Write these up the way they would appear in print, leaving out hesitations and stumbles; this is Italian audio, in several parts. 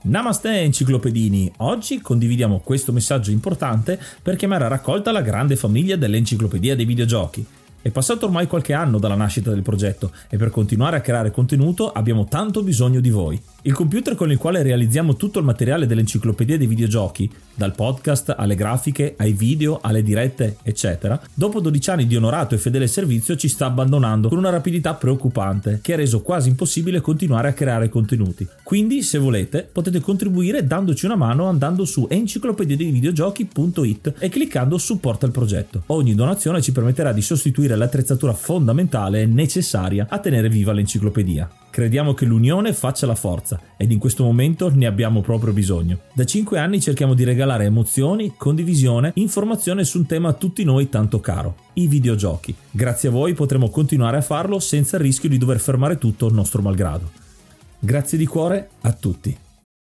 Namaste enciclopedini, oggi condividiamo questo messaggio importante per chiamare a raccolta la grande famiglia dell'enciclopedia dei videogiochi. È passato ormai qualche anno dalla nascita del progetto e per continuare a creare contenuto abbiamo tanto bisogno di voi. Il computer con il quale realizziamo tutto il materiale dell'enciclopedia dei videogiochi, dal podcast alle grafiche, ai video, alle dirette, eccetera, dopo 12 anni di onorato e fedele servizio ci sta abbandonando con una rapidità preoccupante che ha reso quasi impossibile continuare a creare contenuti. Quindi, se volete, potete contribuire dandoci una mano andando su enciclopediadeivideogiochi.it e cliccando supporta il progetto. Ogni donazione ci permetterà di sostituire l'attrezzatura fondamentale e necessaria a tenere viva l'enciclopedia. Crediamo che l'unione faccia la forza ed in questo momento ne abbiamo proprio bisogno. Da 5 anni cerchiamo di regalare emozioni, condivisione, informazione su un tema a tutti noi tanto caro, i videogiochi. Grazie a voi potremo continuare a farlo senza il rischio di dover fermare tutto nostro malgrado. Grazie di cuore a tutti.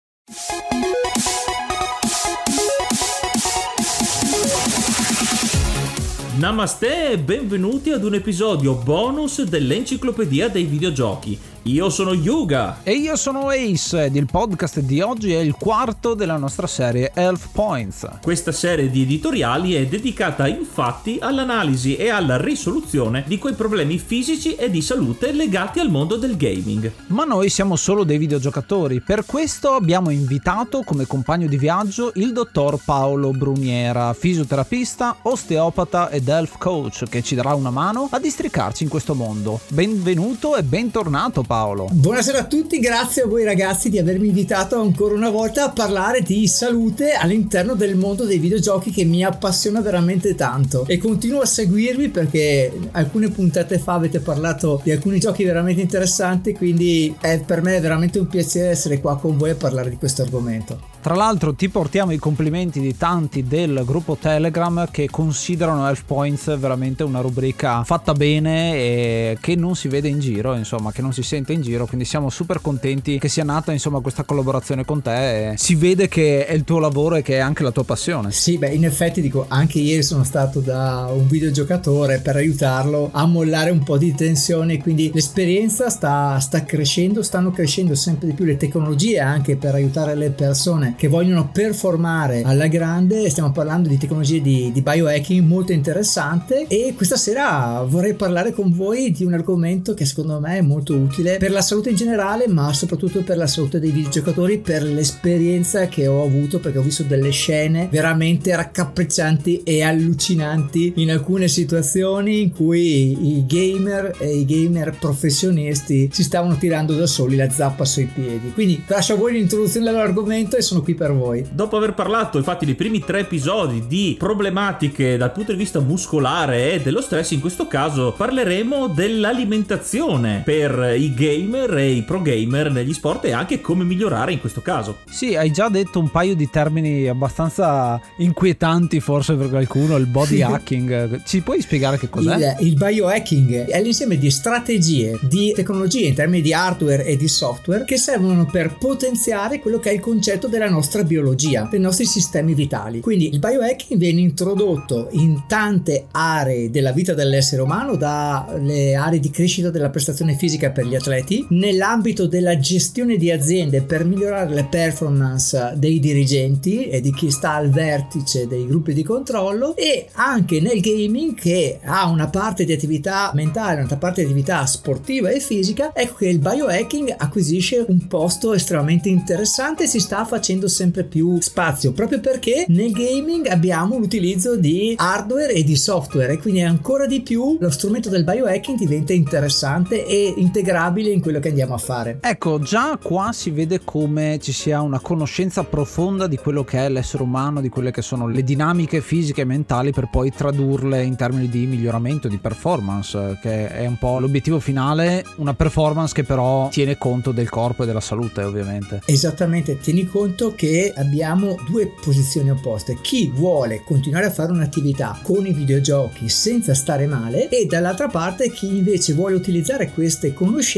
Namaste e benvenuti ad un episodio bonus dell'enciclopedia dei videogiochi. Io sono Yuga e io sono Ace ed il podcast di oggi è il quarto della nostra serie Health Points. Questa serie di editoriali è dedicata infatti all'analisi e alla risoluzione di quei problemi fisici e di salute legati al mondo del gaming. Ma noi siamo solo dei videogiocatori, per questo abbiamo invitato come compagno di viaggio il dottor Paolo Bruniera, fisioterapista, osteopata ed health coach, che ci darà una mano a districarci in questo mondo. Benvenuto e bentornato Paolo. Buonasera a tutti, grazie a voi ragazzi di avermi invitato ancora una volta a parlare di salute all'interno del mondo dei videogiochi che mi appassiona veramente tanto e continuo a seguirvi perché alcune puntate fa avete parlato di alcuni giochi veramente interessanti, quindi per me è veramente un piacere essere qua con voi a parlare di questo argomento. Tra l'altro ti portiamo i complimenti di tanti del gruppo Telegram che considerano Health Points veramente una rubrica fatta bene e che non si vede in giro, insomma, che non si sente in giro, quindi siamo super contenti che sia nata insomma questa collaborazione con te e si vede che è il tuo lavoro e che è anche la tua passione. Sì, beh, in effetti dico, anche ieri sono stato da un videogiocatore per aiutarlo a mollare un po' di tensione, quindi l'esperienza sta crescendo, stanno crescendo sempre di più le tecnologie anche per aiutare le persone che vogliono performare alla grande. Stiamo parlando di tecnologie di biohacking molto interessante e questa sera vorrei parlare con voi di un argomento che secondo me è molto utile per la salute in generale, ma soprattutto per la salute dei videogiocatori, per l'esperienza che ho avuto, perché ho visto delle scene veramente raccapriccianti e allucinanti in alcune situazioni in cui i gamer e i gamer professionisti si stavano tirando da soli la zappa sui piedi. Quindi lascio a voi l'introduzione dell'argomento e sono qui per voi. Dopo aver parlato infatti dei primi 3 episodi di problematiche dal punto di vista muscolare e dello stress, in questo caso parleremo dell'alimentazione per i gamer e i pro gamer negli sport e anche come migliorare in questo caso. Sì, hai già detto un paio di termini abbastanza inquietanti forse per qualcuno, il body hacking. Ci puoi spiegare che cos'è? Il biohacking è l'insieme di strategie, di tecnologie in termini di hardware e di software che servono per potenziare quello che è il concetto della nostra biologia, dei nostri sistemi vitali. Quindi il biohacking viene introdotto in tante aree della vita dell'essere umano, dalle aree di crescita della prestazione fisica per gli atleti, nell'ambito della gestione di aziende per migliorare le performance dei dirigenti e di chi sta al vertice dei gruppi di controllo, e anche nel gaming che ha una parte di attività mentale, un'altra parte di attività sportiva e fisica. Ecco che il biohacking acquisisce un posto estremamente interessante e si sta facendo sempre più spazio, proprio perché nel gaming abbiamo l'utilizzo di hardware e di software e quindi ancora di più lo strumento del biohacking diventa interessante e integrabile in quello che andiamo a fare. Ecco, già qua si vede come ci sia una conoscenza profonda di quello che è l'essere umano, di quelle che sono le dinamiche fisiche e mentali per poi tradurle in termini di miglioramento, di performance, che è un po' l'obiettivo finale, una performance che però tiene conto del corpo e della salute ovviamente. Esattamente, tieni conto che abbiamo due posizioni opposte: chi vuole continuare a fare un'attività con i videogiochi senza stare male e dall'altra parte chi invece vuole utilizzare queste conoscenze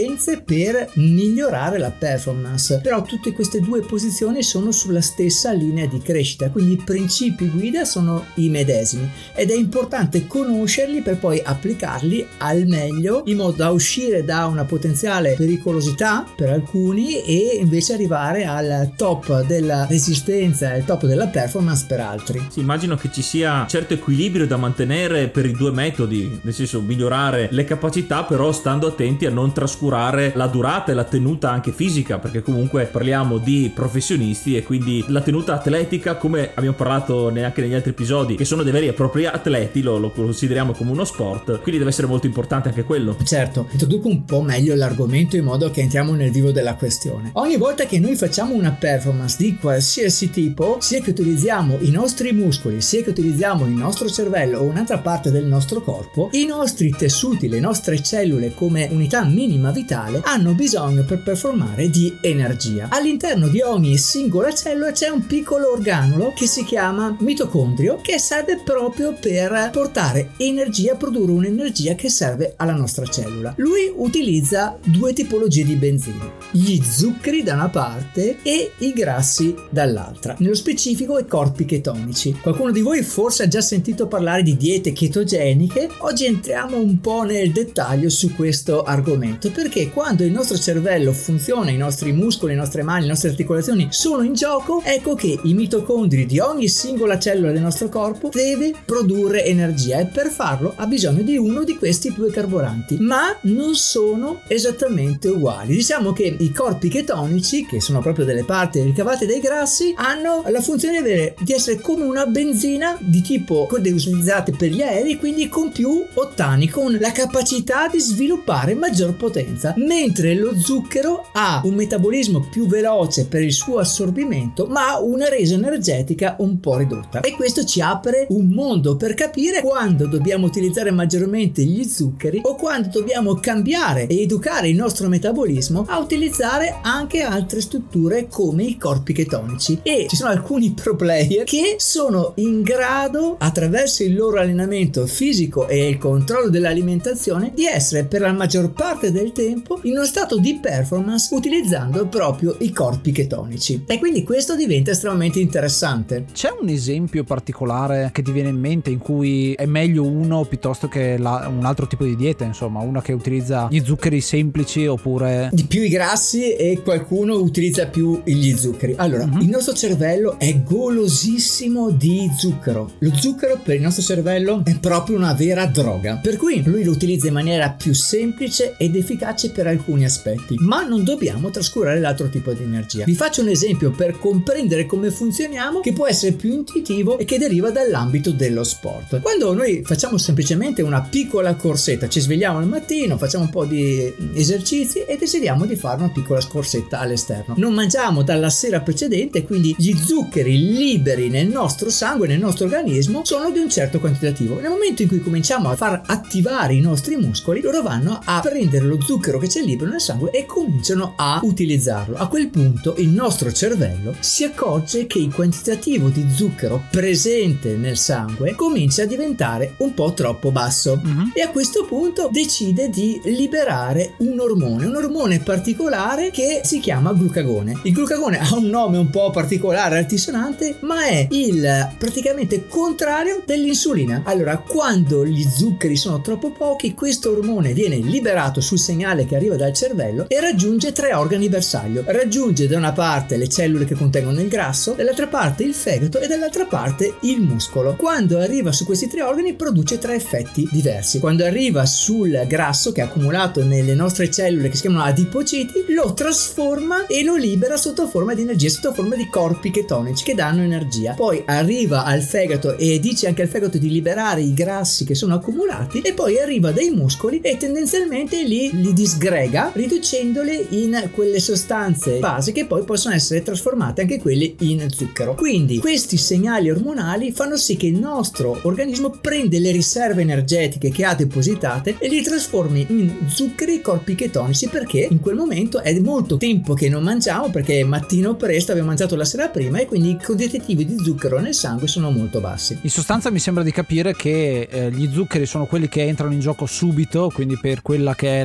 potenze per migliorare la performance. Però tutte queste due posizioni sono sulla stessa linea di crescita, quindi i principi guida sono i medesimi ed è importante conoscerli per poi applicarli al meglio, in modo da uscire da una potenziale pericolosità per alcuni e invece arrivare al top della resistenza e al top della performance per altri. Sì, immagino che ci sia certo equilibrio da mantenere per i due metodi, nel senso migliorare le capacità, però stando attenti a non trascurare la durata e la tenuta anche fisica, perché comunque parliamo di professionisti e quindi la tenuta atletica, come abbiamo parlato neanche negli altri episodi, che sono dei veri e propri atleti, lo consideriamo come uno sport, quindi deve essere molto importante anche quello. Certo, introduco un po' meglio l'argomento in modo che entriamo nel vivo della questione. Ogni volta che noi facciamo una performance di qualsiasi tipo, sia che utilizziamo i nostri muscoli, sia che utilizziamo il nostro cervello o un'altra parte del nostro corpo, i nostri tessuti, le nostre cellule come unità minima vitale hanno bisogno per performare di energia. All'interno di ogni singola cellula c'è un piccolo organolo che si chiama mitocondrio, che serve proprio per portare energia, produrre un'energia che serve alla nostra cellula. Lui utilizza due tipologie di benzina: gli zuccheri da una parte e i grassi dall'altra, nello specifico i corpi chetonici. Qualcuno di voi forse ha già sentito parlare di diete chetogeniche. Oggi entriamo un po' nel dettaglio su questo argomento, perché quando il nostro cervello funziona, i nostri muscoli, le nostre mani, le nostre articolazioni sono in gioco, ecco che i mitocondri di ogni singola cellula del nostro corpo deve produrre energia e per farlo ha bisogno di uno di questi due carburanti, ma non sono esattamente uguali. Diciamo che i corpi chetonici, che sono proprio delle parti ricavate dai grassi, hanno la funzione di essere come una benzina di tipo quelle utilizzate per gli aerei, quindi con più ottani, con la capacità di sviluppare maggior potenza, mentre lo zucchero ha un metabolismo più veloce per il suo assorbimento, ma ha una resa energetica un po' ridotta. E questo ci apre un mondo per capire quando dobbiamo utilizzare maggiormente gli zuccheri o quando dobbiamo cambiare e educare il nostro metabolismo a utilizzare anche altre strutture come i corpi chetonici. E ci sono alcuni pro player che sono in grado, attraverso il loro allenamento fisico e il controllo dell'alimentazione, di essere per la maggior parte del tempo in uno stato di performance utilizzando proprio i corpi chetonici, e quindi questo diventa estremamente interessante. C'è un esempio particolare che ti viene in mente in cui è meglio uno piuttosto che un altro tipo di dieta, insomma una che utilizza gli zuccheri semplici oppure di più i grassi e qualcuno utilizza più gli zuccheri? Allora, il nostro cervello è golosissimo di zucchero. Lo zucchero per il nostro cervello è proprio una vera droga, per cui lui lo utilizza in maniera più semplice ed efficace per alcuni aspetti, ma non dobbiamo trascurare l'altro tipo di energia. Vi faccio un esempio per comprendere come funzioniamo, che può essere più intuitivo e che deriva dall'ambito dello sport. Quando noi facciamo semplicemente una piccola corsetta, ci svegliamo al mattino, facciamo un po' di esercizi e decidiamo di fare una piccola scorsetta all'esterno, non mangiamo dalla sera precedente, quindi gli zuccheri liberi nel nostro sangue, nel nostro organismo, sono di un certo quantitativo. Nel momento in cui cominciamo a far attivare i nostri muscoli, loro vanno a prendere lo zucchero che c'è libero nel sangue e cominciano a utilizzarlo. A quel punto il nostro cervello si accorge che il quantitativo di zucchero presente nel sangue comincia a diventare un po' troppo basso, e a questo punto decide di liberare un ormone particolare che si chiama glucagone. Il glucagone ha un nome un po' particolare, altisonante, ma è il praticamente contrario dell'insulina. Allora, quando gli zuccheri sono troppo pochi, questo ormone viene liberato sul segnale che arriva dal cervello e raggiunge tre organi bersaglio. Raggiunge da una parte le cellule che contengono il grasso, dall'altra parte il fegato e dall'altra parte il muscolo. Quando arriva su questi tre organi produce tre effetti diversi. Quando arriva sul grasso che è accumulato nelle nostre cellule, che si chiamano adipociti, lo trasforma e lo libera sotto forma di energia, sotto forma di corpi chetonici che danno energia. Poi arriva al fegato e dice anche al fegato di liberare i grassi che sono accumulati, e poi arriva dai muscoli e tendenzialmente li disgrega, riducendole in quelle sostanze base che poi possono essere trasformate anche quelle in zucchero. Quindi questi segnali ormonali fanno sì che il nostro organismo prende le riserve energetiche che ha depositate e li trasformi in zuccheri, corpi chetonici, perché in quel momento è molto tempo che non mangiamo, perché è mattino presto, abbiamo mangiato la sera prima e quindi i quantitativi di zucchero nel sangue sono molto bassi. In sostanza mi sembra di capire che gli zuccheri sono quelli che entrano in gioco subito, quindi per quella che è l'attività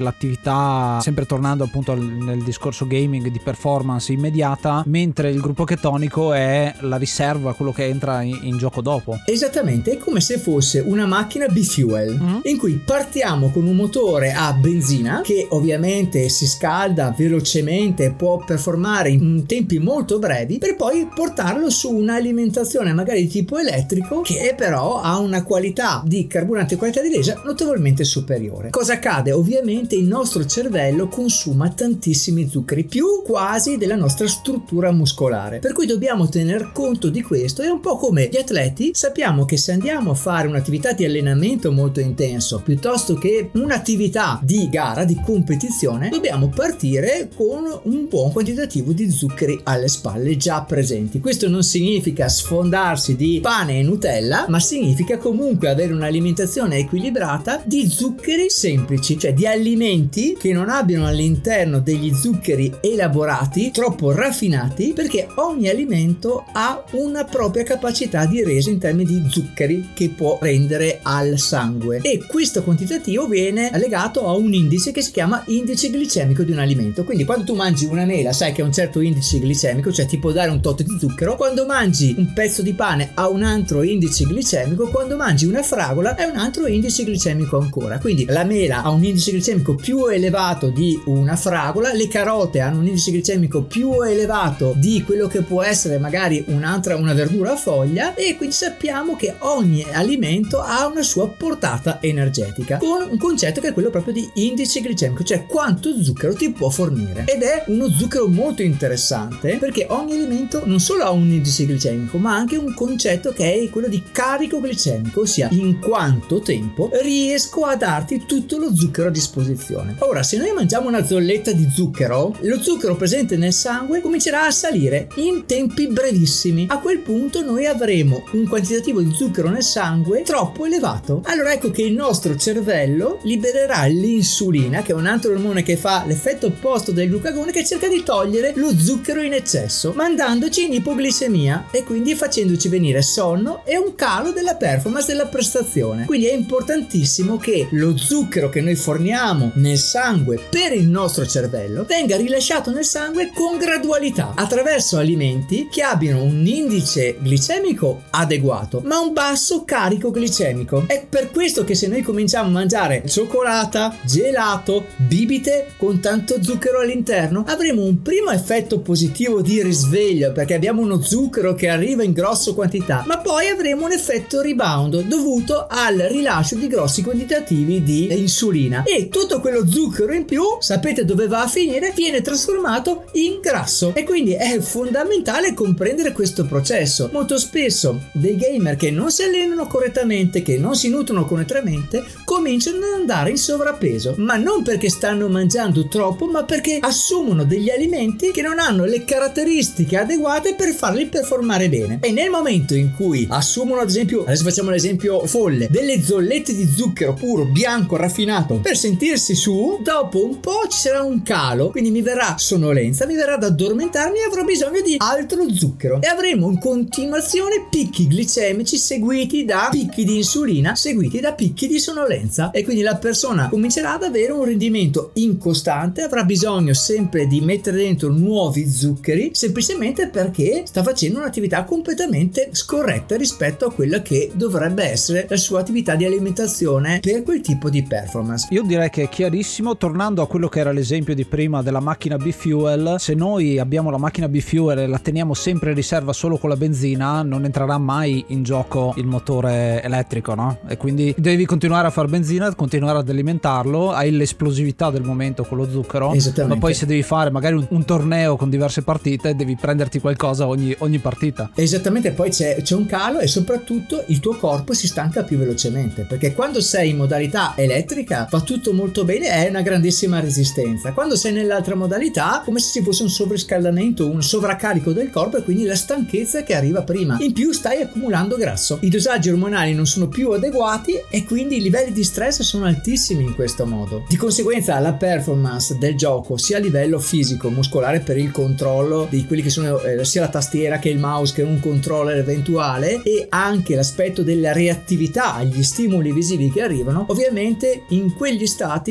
capacità, sempre tornando appunto nel discorso gaming, di performance immediata, mentre il gruppo chetonico è la riserva, quello che entra in gioco dopo. Esattamente, è come se fosse una macchina bifuel, in cui partiamo con un motore a benzina che ovviamente si scalda velocemente e può performare in tempi molto brevi, per poi portarlo su un'alimentazione magari di tipo elettrico che però ha una qualità di carburante e qualità di resa notevolmente superiore. Cosa accade? Ovviamente il nostro cervello consuma tantissimi zuccheri, più quasi della nostra struttura muscolare, per cui dobbiamo tener conto di questo. È un po' come gli atleti, sappiamo che se andiamo a fare un'attività di allenamento molto intenso piuttosto che un'attività di gara, di competizione, dobbiamo partire con un buon quantitativo di zuccheri alle spalle già presenti. Questo non significa sfondarsi di pane e Nutella, ma significa comunque avere un'alimentazione equilibrata di zuccheri semplici, cioè di alimenti che non abbiano all'interno degli zuccheri elaborati troppo raffinati, perché ogni alimento ha una propria capacità di resa in termini di zuccheri che può rendere al sangue, e questo quantitativo viene legato a un indice che si chiama indice glicemico di un alimento. Quindi quando tu mangi una mela sai che ha un certo indice glicemico, cioè ti può dare un tot di zucchero. Quando mangi un pezzo di pane ha un altro indice glicemico, quando mangi una fragola è un altro indice glicemico ancora. Quindi la mela ha un indice glicemico più elevato di una fragola, le carote hanno un indice glicemico più elevato di quello che può essere magari una verdura a foglia, e quindi sappiamo che ogni alimento ha una sua portata energetica, con un concetto che è quello proprio di indice glicemico, cioè quanto zucchero ti può fornire. Ed è uno zucchero molto interessante, perché ogni alimento non solo ha un indice glicemico, ma anche un concetto che è quello di carico glicemico, ossia in quanto tempo riesco a darti tutto lo zucchero a disposizione. Ora, se noi mangiamo una zolletta di zucchero, lo zucchero presente nel sangue comincerà a salire in tempi brevissimi. A quel punto noi avremo un quantitativo di zucchero nel sangue troppo elevato. Allora ecco che il nostro cervello libererà l'insulina, che è un altro ormone che fa l'effetto opposto del glucagone, che cerca di togliere lo zucchero in eccesso, mandandoci in ipoglicemia e quindi facendoci venire sonno e un calo della performance, della prestazione. Quindi è importantissimo che lo zucchero che noi forniamo nel sangue per il nostro cervello venga rilasciato nel sangue con gradualità, attraverso alimenti che abbiano un indice glicemico adeguato ma un basso carico glicemico. È per questo che se noi cominciamo a mangiare cioccolata, gelato, bibite con tanto zucchero all'interno, avremo un primo effetto positivo di risveglio, perché abbiamo uno zucchero che arriva in grosse quantità, ma poi avremo un effetto rebound dovuto al rilascio di grossi quantitativi di insulina, e tutto quello zucchero in più, sapete dove va a finire? Viene trasformato in grasso. E quindi è fondamentale comprendere questo processo. Molto spesso dei gamer che non si allenano correttamente, che non si nutrono correttamente, cominciano ad andare in sovrappeso, ma non perché stanno mangiando troppo, ma perché assumono degli alimenti che non hanno le caratteristiche adeguate per farli performare bene. E nel momento in cui assumono, ad esempio, adesso facciamo l'esempio folle, delle zollette di zucchero puro, bianco, raffinato, per sentirsi su, dopo un po' ci sarà un calo, quindi mi verrà sonnolenza, mi verrà da addormentarmi e avrò bisogno di altro zucchero, e avremo in continuazione picchi glicemici seguiti da picchi di insulina, seguiti da picchi di sonnolenza, e quindi la persona comincerà ad avere un rendimento incostante, avrà bisogno sempre di mettere dentro nuovi zuccheri, semplicemente perché sta facendo un'attività completamente scorretta rispetto a quella che dovrebbe essere la sua attività di alimentazione per quel tipo di performance. Io direi che è chiarissimo. Tornando a quello che era l'esempio di prima della macchina B-Fuel, se noi abbiamo la macchina B-Fuel e la teniamo sempre in riserva solo con la benzina, non entrerà mai in gioco il motore elettrico, no? E quindi devi continuare a fare benzina, continuare ad alimentarlo, hai l'esplosività del momento con lo zucchero, ma poi se devi fare magari un torneo con diverse partite, devi prenderti qualcosa ogni partita. Esattamente, poi c'è un calo, e soprattutto il tuo corpo si stanca più velocemente, perché quando sei in modalità elettrica va tutto molto bene, è una grandissima resistenza. Quando sei nell'altra modalità, come se ci fosse un sovriscaldamento, un sovraccarico del corpo, e quindi la stanchezza che arriva prima. In più stai accumulando grasso, i dosaggi ormonali non sono più adeguati e quindi i livelli di stress sono altissimi in questo modo. Di conseguenza la performance del gioco, sia a livello fisico, muscolare, per il controllo di quelli che sono sia la tastiera che il mouse che un controller eventuale, e anche l'aspetto della reattività agli stimoli visivi che arrivano, ovviamente in quegli stati ci sarà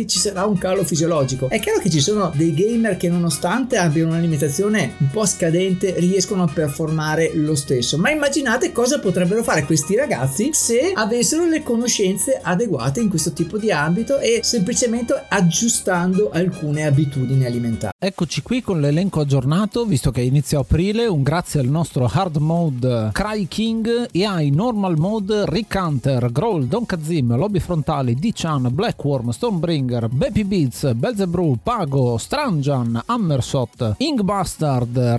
un calo fisiologico. È chiaro che ci sono dei gamer che nonostante abbiano un'alimentazione un po' scadente riescono a performare lo stesso, ma immaginate cosa potrebbero fare questi ragazzi se avessero le conoscenze adeguate in questo tipo di ambito e semplicemente aggiustando alcune abitudini alimentari. Eccoci qui con l'elenco aggiornato, visto che inizio aprile. Un grazie al nostro hard mode Cry King e ai normal mode Rick Hunter, Growl, Don Kazim, Lobby Frontali, D-Chan, Blackworm, Stonebringer, Baby Beats, Belzebrew, Pago, Stranjan, Hammersot, Ink Bastard,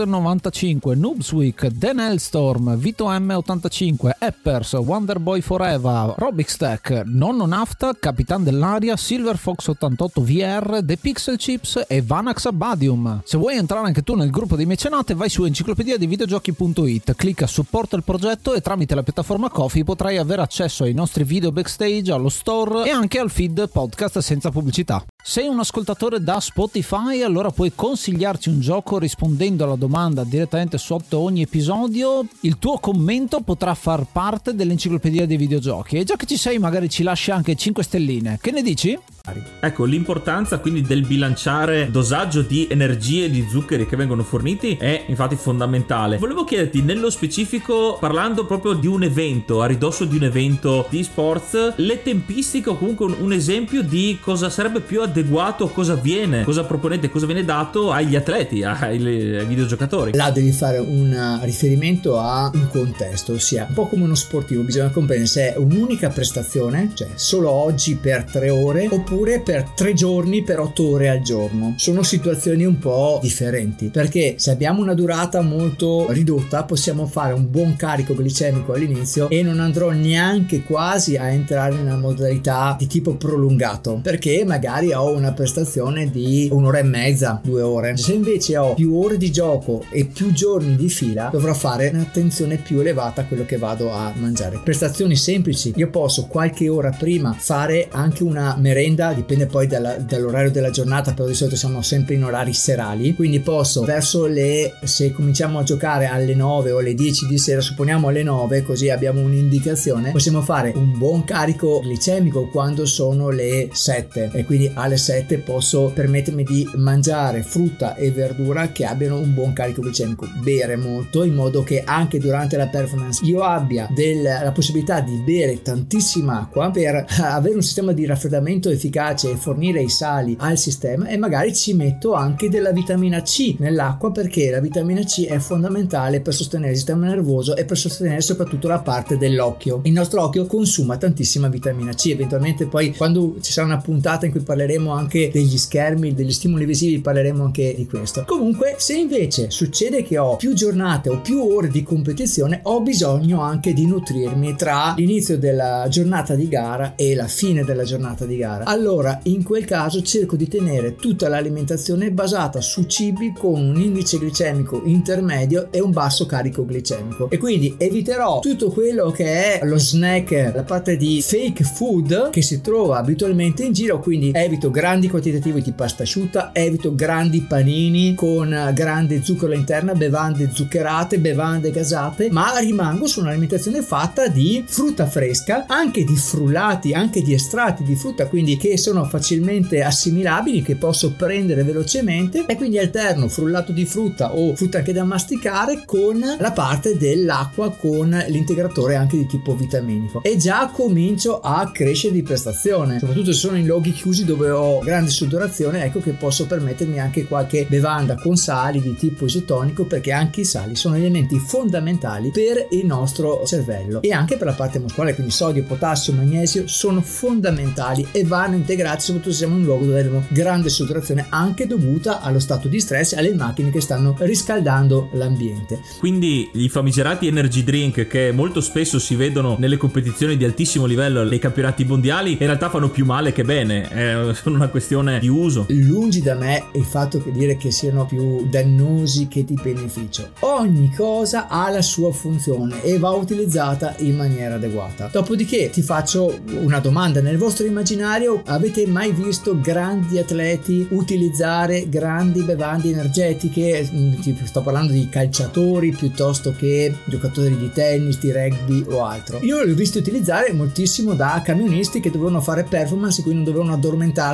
Rix95, Noobsweek, Dan Hellstorm, Vito M85, Eppers, Wonderboy Forever, Robix Tech, Nonno Nafta, Capitan dell'Aria, Silver Fox 88 VR, The Pixel Chips e Vanax Abadium. Se vuoi entrare anche tu nel gruppo dei mecenate, vai su enciclopedia di videogiochi.it, clicca supporta il progetto e tramite la piattaforma Ko-fi potrai avere accesso ai nostri video backstage, allo store e anche al feed podcast senza pubblicità. Sei un ascoltatore da Spotify, allora puoi consigliarci un gioco rispondendo alla domanda direttamente sotto ogni episodio. Il tuo commento potrà far parte dell'enciclopedia dei videogiochi e già che ci sei magari ci lasci anche 5 stelline. Che ne dici? Ecco, l'importanza quindi del bilanciare dosaggio di energie e di zuccheri che vengono forniti è infatti fondamentale. Volevo chiederti nello specifico, parlando proprio di un evento, a ridosso di un evento di sports, le tempistiche o comunque un esempio di cosa sarebbe più adeguato, cosa proponete, cosa viene dato agli atleti, ai videogiocatori. Là devi fare un riferimento a un contesto, ossia un po' come uno sportivo, bisogna comprendere se è un'unica prestazione, cioè solo oggi per 3 ore, oppure per 3 giorni per 8 ore al giorno. Sono situazioni un po' differenti, perché se abbiamo una durata molto ridotta possiamo fare un buon carico glicemico all'inizio e non andrò neanche quasi a entrare nella modalità di tipo prolungato, perché magari ho una prestazione di 1 ora e mezza, 2 ore. Se invece ho più ore di gioco e più giorni di fila, dovrò fare un'attenzione più elevata a quello che vado a mangiare. Prestazioni semplici, io posso qualche ora prima fare anche una merenda, dipende poi dall'orario della giornata, però di solito siamo sempre in orari serali, quindi posso verso se cominciamo a giocare alle 9 o alle 10 di sera, supponiamo alle 9, così abbiamo un'indicazione, possiamo fare un buon carico glicemico quando sono le 7 e quindi alle 7 posso permettermi di mangiare frutta e verdura che abbiano un buon carico glicemico, bere molto in modo che anche durante la performance io abbia la possibilità di bere tantissima acqua per avere un sistema di raffreddamento efficace e fornire i sali al sistema, e magari ci metto anche della vitamina C nell'acqua, perché la vitamina C è fondamentale per sostenere il sistema nervoso e per sostenere soprattutto la parte dell'occhio. Il nostro occhio consuma tantissima vitamina C, eventualmente poi quando ci sarà una puntata in cui parleremo anche degli schermi, degli stimoli visivi, parleremo anche di questo. Comunque, se invece succede che ho più giornate o più ore di competizione, ho bisogno anche di nutrirmi tra l'inizio della giornata di gara e la fine della giornata di gara. Allora in quel caso cerco di tenere tutta l'alimentazione basata su cibi con un indice glicemico intermedio e un basso carico glicemico, e quindi eviterò tutto quello che è lo snack, la parte di fake food che si trova abitualmente in giro, quindi evito grandi quantitativi di pasta asciutta, evito grandi panini con grande zucchero all'interno, bevande zuccherate, bevande gasate, ma rimango su un'alimentazione fatta di frutta fresca, anche di frullati, anche di estratti di frutta, quindi che sono facilmente assimilabili, che posso prendere velocemente, e quindi alterno frullato di frutta o frutta anche da masticare con la parte dell'acqua con l'integratore anche di tipo vitaminico, e già comincio a crescere di prestazione, soprattutto se sono in luoghi chiusi dove ho grande sudorazione. Ecco che posso permettermi anche qualche bevanda con sali di tipo isotonico, perché anche i sali sono elementi fondamentali per il nostro cervello e anche per la parte muscolare, quindi sodio, potassio, magnesio sono fondamentali e vanno integrati, soprattutto se siamo in un luogo dove abbiamo grande sudorazione anche dovuta allo stato di stress e alle macchine che stanno riscaldando l'ambiente. Quindi i famigerati energy drink che molto spesso si vedono nelle competizioni di altissimo livello, nei campionati mondiali, in realtà fanno più male che bene, sono una questione di uso. Lungi da me il fatto che dire che siano più dannosi che di beneficio. Ogni cosa ha la sua funzione e va utilizzata in maniera adeguata. Dopodiché ti faccio una domanda: nel vostro immaginario avete mai visto grandi atleti utilizzare grandi bevande energetiche? Sto parlando di calciatori piuttosto che giocatori di tennis, di rugby o altro. Io li ho visti utilizzare moltissimo da camionisti che dovevano fare performance e quindi non dovevano addormentarsi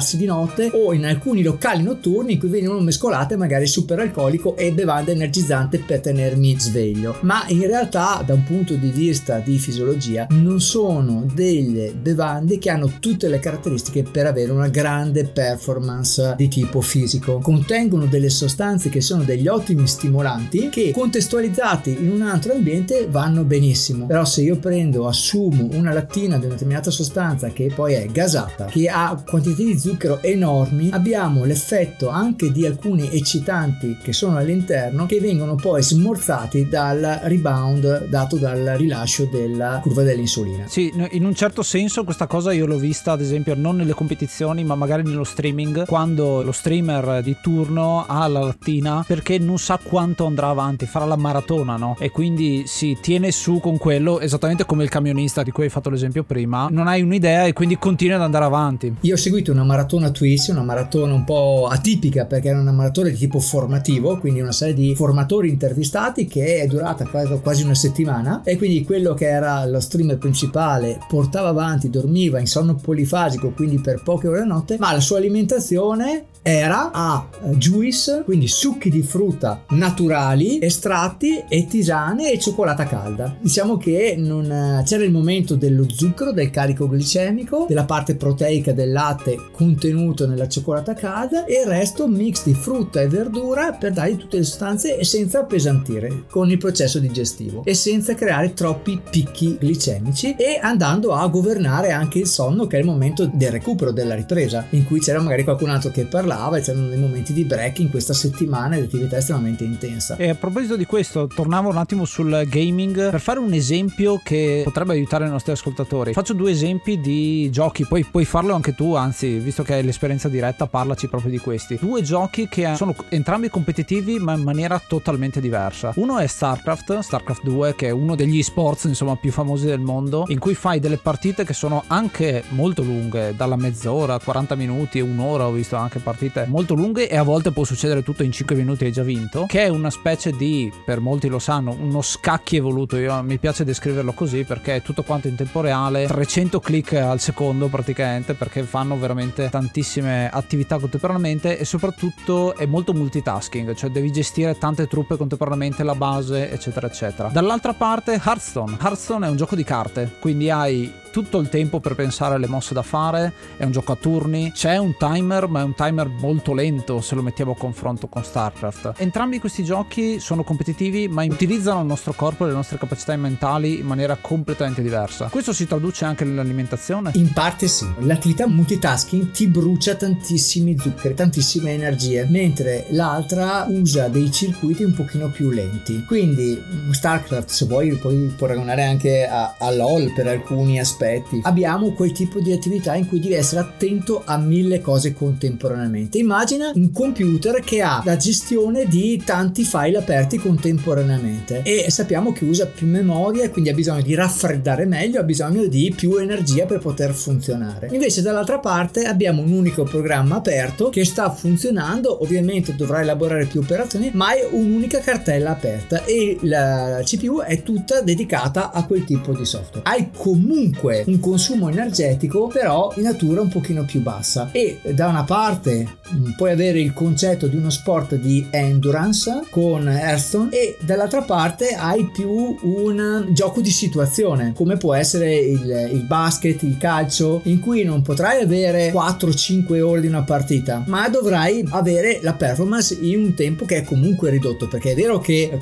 farsi di notte, o in alcuni locali notturni in cui venivano mescolate magari superalcolico e bevanda energizzante per tenermi sveglio. Ma in realtà, da un punto di vista di fisiologia, non sono delle bevande che hanno tutte le caratteristiche per avere una grande performance di tipo fisico. Contengono delle sostanze che sono degli ottimi stimolanti che, contestualizzati in un altro ambiente, vanno benissimo. Però se io assumo una lattina di una determinata sostanza che poi è gasata, che ha quantitativi di zucchero enormi, abbiamo l'effetto anche di alcuni eccitanti che sono all'interno, che vengono poi smorzati dal rebound dato dal rilascio della curva dell'insulina. Sì, in un certo senso questa cosa io l'ho vista ad esempio non nelle competizioni ma magari nello streaming, quando lo streamer di turno ha la lattina perché non sa quanto andrà avanti, farà la maratona, no? E quindi si tiene su con quello, esattamente come il camionista di cui hai fatto l'esempio prima, non hai un'idea e quindi continui ad andare avanti. Io ho seguito una maratona Twitch, una maratona un po' atipica perché era una maratona di tipo formativo, quindi una serie di formatori intervistati che è durata quasi una settimana, e quindi quello che era lo streamer principale portava avanti, dormiva in sonno polifasico, quindi per poche ore a notte, ma la sua alimentazione era a juice, quindi succhi di frutta naturali, estratti e tisane e cioccolata calda. Diciamo che non c'era il momento dello zucchero, del carico glicemico, della parte proteica del latte contenuto nella cioccolata calda, e il resto mix di frutta e verdura per dargli tutte le sostanze e senza appesantire con il processo digestivo e senza creare troppi picchi glicemici, e andando a governare anche il sonno, che è il momento del recupero, della ripresa, in cui c'era magari qualcun altro che parlava e c'erano dei momenti di break in questa settimana di attività estremamente intensa. E a proposito di questo, tornavo un attimo sul gaming per fare un esempio che potrebbe aiutare i nostri ascoltatori. Faccio due esempi di giochi, poi puoi farlo anche tu, anzi, visto che hai l'esperienza diretta, parlaci proprio di questi. Due giochi che sono entrambi competitivi ma in maniera totalmente diversa. Uno è StarCraft 2, che è uno degli esports insomma più famosi del mondo, in cui fai delle partite che sono anche molto lunghe, dalla mezz'ora, 40 minuti, un'ora, ho visto anche partite molto lunghe, e a volte può succedere tutto in 5 minuti e hai già vinto, che è una specie di, per molti lo sanno, uno scacchi evoluto. Mi piace descriverlo così perché è tutto quanto in tempo reale, 300 click al secondo praticamente, perché fanno veramente tantissime attività contemporaneamente, e soprattutto è molto multitasking, cioè devi gestire tante truppe contemporaneamente, la base eccetera eccetera. Dall'altra parte Hearthstone è un gioco di carte, quindi hai tutto il tempo per pensare alle mosse da fare, è un gioco a turni, c'è un timer ma è un timer molto lento se lo mettiamo a confronto con StarCraft. Entrambi questi giochi sono competitivi ma utilizzano il nostro corpo e le nostre capacità mentali in maniera completamente diversa. Questo si traduce anche nell'alimentazione? In parte sì, l'attività multitasking ti brucia tantissimi zuccheri, tantissime energie, mentre l'altra usa dei circuiti un pochino più lenti. Quindi StarCraft, se vuoi poi paragonare anche a LoL per alcuni aspetti, abbiamo quel tipo di attività in cui devi essere attento a 1000 cose contemporaneamente. Immagina un computer che ha la gestione di tanti file aperti contemporaneamente, e sappiamo che usa più memoria e quindi ha bisogno di raffreddare meglio, ha bisogno di più energia per poter funzionare. Invece dall'altra parte abbiamo un unico programma aperto che sta funzionando, ovviamente dovrà elaborare più operazioni, ma è un'unica cartella aperta e la CPU è tutta dedicata a quel tipo di software. Hai comunque un consumo energetico però in natura un pochino più bassa, e da una parte puoi avere il concetto di uno sport di endurance con Hearthstone, e dall'altra parte hai più un gioco di situazione come può essere il basket, il calcio, in cui non potrai avere 4-5 ore di una partita ma dovrai avere la performance in un tempo che è comunque ridotto, perché è vero che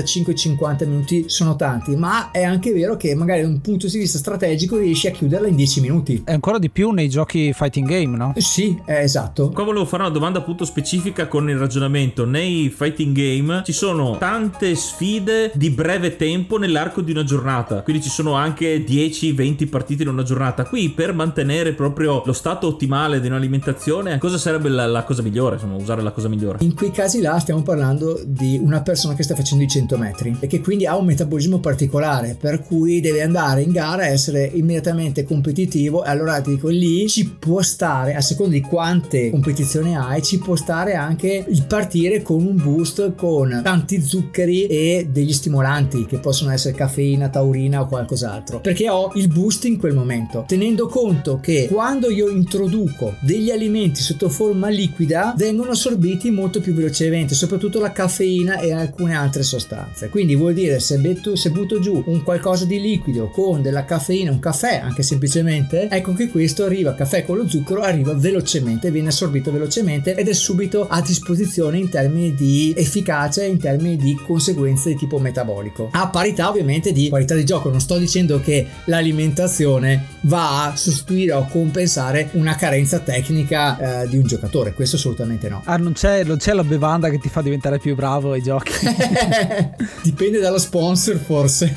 45-50 minuti sono tanti, ma è anche vero che magari da un punto di vista strategico riesci a chiuderla in 10 minuti. È ancora di più nei giochi fighting game, no? Sì, esatto. Qua volevo fare una domanda appunto specifica con il ragionamento. Nei fighting game ci sono tante sfide di breve tempo nell'arco di una giornata, quindi ci sono anche 10-20 partite in una giornata. Qui per mantenere proprio lo stato ottimale di un'alimentazione, cosa sarebbe la cosa migliore, insomma, usare la cosa migliore? In quei casi là stiamo parlando di una persona che sta facendo i 100 metri e che quindi ha un metabolismo particolare, per cui deve andare in gara e essere immediatamente immediatamente competitivo, e allora ti dico, lì ci può stare, a seconda di quante competizioni hai, ci può stare anche il partire con un boost con tanti zuccheri e degli stimolanti che possono essere caffeina, taurina o qualcos'altro, perché ho il boost in quel momento, tenendo conto che quando io introduco degli alimenti sotto forma liquida vengono assorbiti molto più velocemente, soprattutto la caffeina e alcune altre sostanze. Quindi vuol dire, se butto giù un qualcosa di liquido con della caffeina, un caffè anche semplicemente, ecco che questo arriva, caffè con lo zucchero, arriva velocemente, viene assorbito velocemente ed è subito a disposizione in termini di efficacia e in termini di conseguenze di tipo metabolico, a parità ovviamente di qualità di gioco. Non sto dicendo che l'alimentazione va a sostituire o compensare una carenza tecnica di un giocatore, questo assolutamente no. Non c'è la bevanda che ti fa diventare più bravo ai giochi. Dipende dallo sponsor, forse.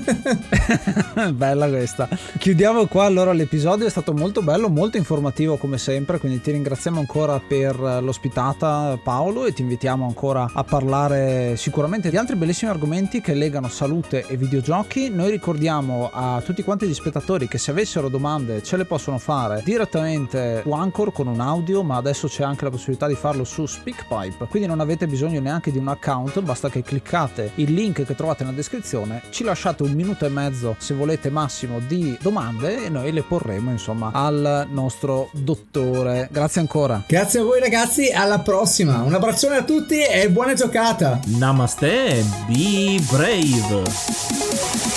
Bella questa. Chiudiamo qua allora l'episodio, è stato molto bello, molto informativo come sempre, quindi ti ringraziamo ancora per l'ospitata, Paolo, e ti invitiamo ancora a parlare sicuramente di altri bellissimi argomenti che legano salute e videogiochi. Noi ricordiamo a tutti quanti gli spettatori che se avessero domande ce le possono fare direttamente su Anchor con un audio, ma adesso c'è anche la possibilità di farlo su SpeakPipe, quindi non avete bisogno neanche di un account, basta che cliccate il link che trovate nella descrizione, ci lasciate 1 minuto e mezzo se volete massimo di domande e noi le porremo insomma al nostro dottore. Grazie ancora. Grazie a voi ragazzi, alla prossima, un abbraccione a tutti e buona giocata. Namaste, be brave.